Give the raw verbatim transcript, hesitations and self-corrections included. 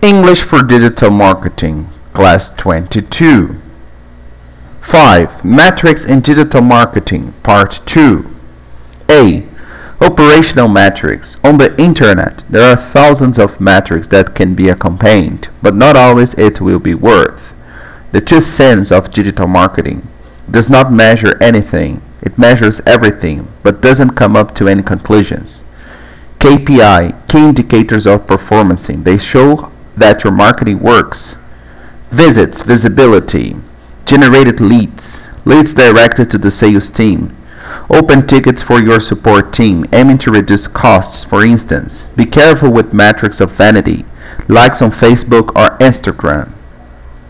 English for Digital Marketing, Class twenty-two. five. Metrics in Digital Marketing, Part two. A. Operational metrics. On the Internet, there are thousands of metrics that can be accompanied, but not always it will be worth. The two cents of digital marketing does not measure anything. It measures everything, but doesn't come up to any conclusions. K P I, key indicators of performance. They show that your marketing works. Visits, visibility. Generated leads, leads directed to the sales team. Open tickets for your support team, aiming to reduce costs, for instance. Be careful with metrics of vanity, likes on Facebook or Instagram.